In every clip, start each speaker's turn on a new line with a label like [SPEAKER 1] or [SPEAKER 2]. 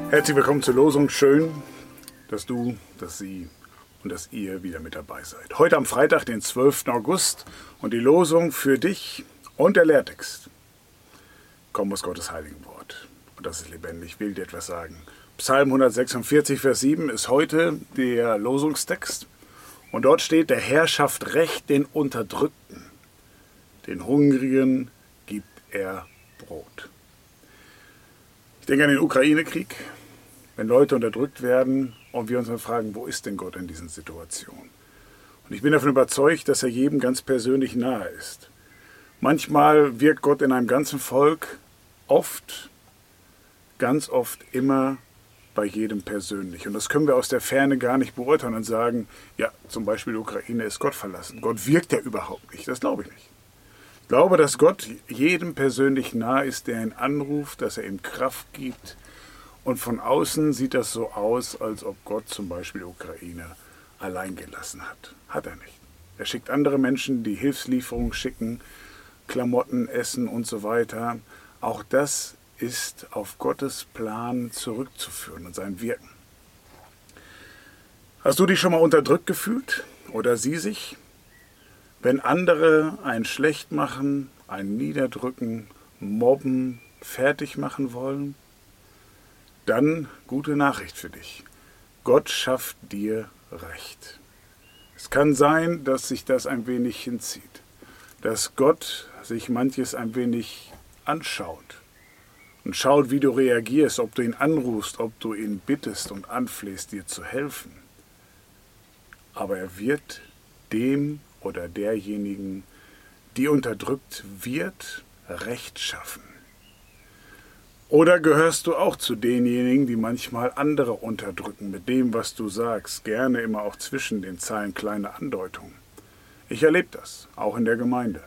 [SPEAKER 1] Herzlich willkommen zur Losung. Schön, dass du, dass Sie und dass ihr wieder mit dabei seid. Heute am Freitag, den 12. August und die Losung für dich und der Lehrtext kommen aus Gottes heiligen Wort. Und das ist lebendig, will dir etwas sagen. Psalm 146, Vers 7 ist heute der Losungstext. Und dort steht, der Herr schafft Recht den Unterdrückten. Den Hungrigen gibt er Brot. Ich denke an den Ukraine-Krieg, wenn Leute unterdrückt werden und wir uns dann fragen, wo ist denn Gott in diesen Situationen? Und ich bin davon überzeugt, dass er jedem ganz persönlich nahe ist. Manchmal wirkt Gott in einem ganzen Volk, ganz oft immer bei jedem persönlich. Und das können wir aus der Ferne gar nicht beurteilen und sagen, ja, zum Beispiel die Ukraine ist Gott verlassen. Gott wirkt ja überhaupt nicht, das glaube ich nicht. Ich glaube, dass Gott jedem persönlich nahe ist, der ihn anruft, dass er ihm Kraft gibt. Und von außen sieht das so aus, als ob Gott zum Beispiel die Ukraine allein gelassen hat. Hat er nicht. Er schickt andere Menschen, die Hilfslieferungen schicken, Klamotten, Essen und so weiter. Auch das ist auf Gottes Plan zurückzuführen und sein Wirken. Hast du dich schon mal unterdrückt gefühlt? Oder sie sich? Wenn andere einen schlecht machen, einen niederdrücken, mobben, fertig machen wollen, dann gute Nachricht für dich. Gott schafft dir Recht. Es kann sein, dass sich das ein wenig hinzieht, dass Gott sich manches ein wenig anschaut und schaut, wie du reagierst, ob du ihn anrufst, ob du ihn bittest und anflehst, dir zu helfen. Aber er wird dem oder derjenigen, die unterdrückt wird, Recht schaffen. Oder gehörst du auch zu denjenigen, die manchmal andere unterdrücken mit dem, was du sagst, gerne immer auch zwischen den Zeilen kleine Andeutungen? Ich erlebe das, auch in der Gemeinde.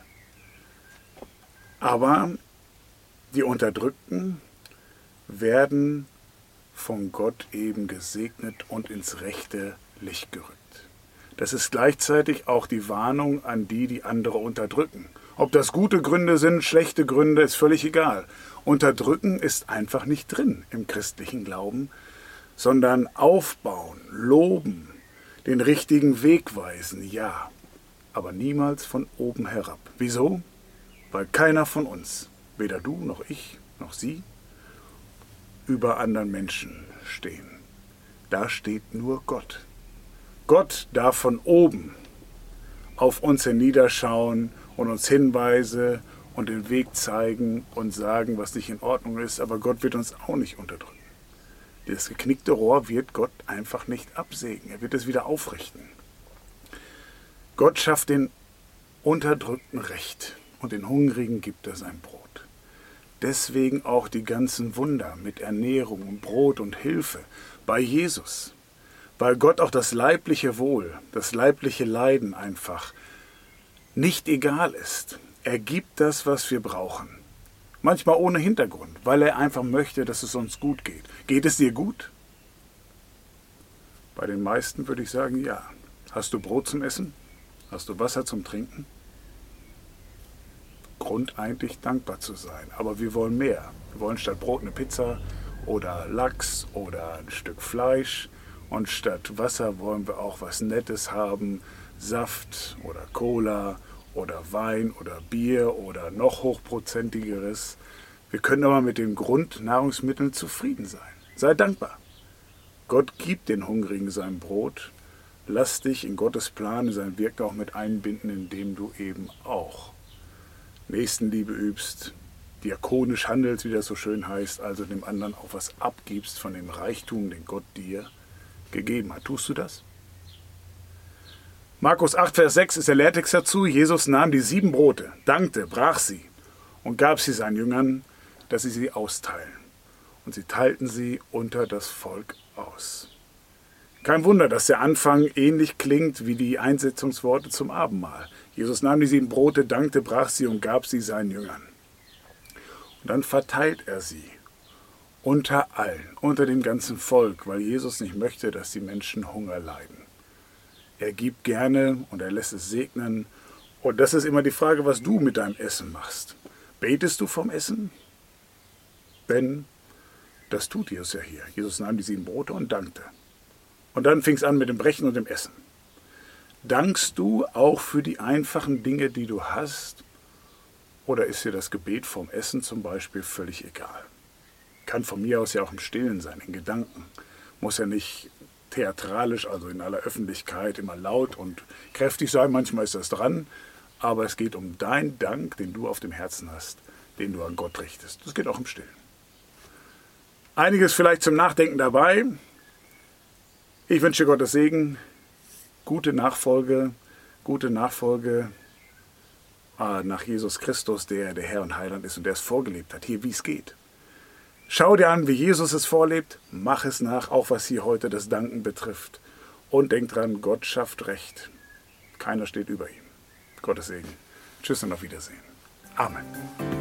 [SPEAKER 1] Aber die Unterdrückten werden von Gott eben gesegnet und ins rechte Licht gerückt. Das ist gleichzeitig auch die Warnung an die, die andere unterdrücken. Ob das gute Gründe sind, schlechte Gründe, ist völlig egal. Unterdrücken ist einfach nicht drin im christlichen Glauben, sondern aufbauen, loben, den richtigen Weg weisen, ja, aber niemals von oben herab. Wieso? Weil keiner von uns, weder du noch ich noch sie, über anderen Menschen stehen. Da steht nur Gott. Gott darf von oben auf uns herniederschauen und uns Hinweise und den Weg zeigen und sagen, was nicht in Ordnung ist, aber Gott wird uns auch nicht unterdrücken. Das geknickte Rohr wird Gott einfach nicht absägen, er wird es wieder aufrichten. Gott schafft den Unterdrückten Recht und den Hungrigen gibt er sein Brot. Deswegen auch die ganzen Wunder mit Ernährung und Brot und Hilfe bei Jesus. Weil Gott auch das leibliche Wohl, das leibliche Leiden einfach nicht egal ist. Er gibt das, was wir brauchen. Manchmal ohne Hintergrund, weil er einfach möchte, dass es uns gut geht. Geht es dir gut? Bei den meisten würde ich sagen, ja. Hast du Brot zum Essen? Hast du Wasser zum Trinken? Grund eigentlich dankbar zu sein. Aber wir wollen mehr. Wir wollen statt Brot eine Pizza oder Lachs oder ein Stück Fleisch. Und statt Wasser wollen wir auch was Nettes haben, Saft oder Cola oder Wein oder Bier oder noch hochprozentigeres. Wir können aber mit den Grundnahrungsmitteln zufrieden sein. Sei dankbar. Gott gibt den Hungrigen sein Brot. Lass dich in Gottes Plan, in sein Wirken auch mit einbinden, indem du eben auch Nächstenliebe übst, diakonisch handelst, wie das so schön heißt, also dem anderen auch was abgibst von dem Reichtum, den Gott dir gegeben hat. Tust du das? Markus 8, Vers 6 ist der Lehrtext dazu. Jesus nahm die 7 Brote, dankte, brach sie und gab sie seinen Jüngern, dass sie austeilen. Und sie teilten sie unter das Volk aus. Kein Wunder, dass der Anfang ähnlich klingt wie die Einsetzungsworte zum Abendmahl. Jesus nahm die 7 Brote, dankte, brach sie und gab sie seinen Jüngern. Und dann verteilt er sie unter allen, unter dem ganzen Volk, weil Jesus nicht möchte, dass die Menschen Hunger leiden. Er gibt gerne und er lässt es segnen. Und das ist immer die Frage, was du mit deinem Essen machst. Betest du vom Essen? Wenn, Das tut Jesus ja hier. Jesus nahm die 7 Brote und dankte. Und dann fing es an mit dem Brechen und dem Essen. Dankst du auch für die einfachen Dinge, die du hast? Oder ist dir das Gebet vom Essen zum Beispiel völlig egal? Kann von mir aus ja auch im Stillen sein, in Gedanken. Muss ja nicht theatralisch, also in aller Öffentlichkeit, immer laut und kräftig sein. Manchmal ist das dran. Aber es geht um deinen Dank, den du auf dem Herzen hast, den du an Gott richtest. Das geht auch im Stillen. Einiges vielleicht zum Nachdenken dabei. Ich wünsche Gottes Segen, gute Nachfolge nach Jesus Christus, der Herr und Heiland ist und der es vorgelebt hat, hier wie es geht. Schau dir an, wie Jesus es vorlebt, mach es nach, auch was hier heute das Danken betrifft. Und denk dran, Gott schafft Recht. Keiner steht über ihm. Gottes Segen. Tschüss und auf Wiedersehen. Amen.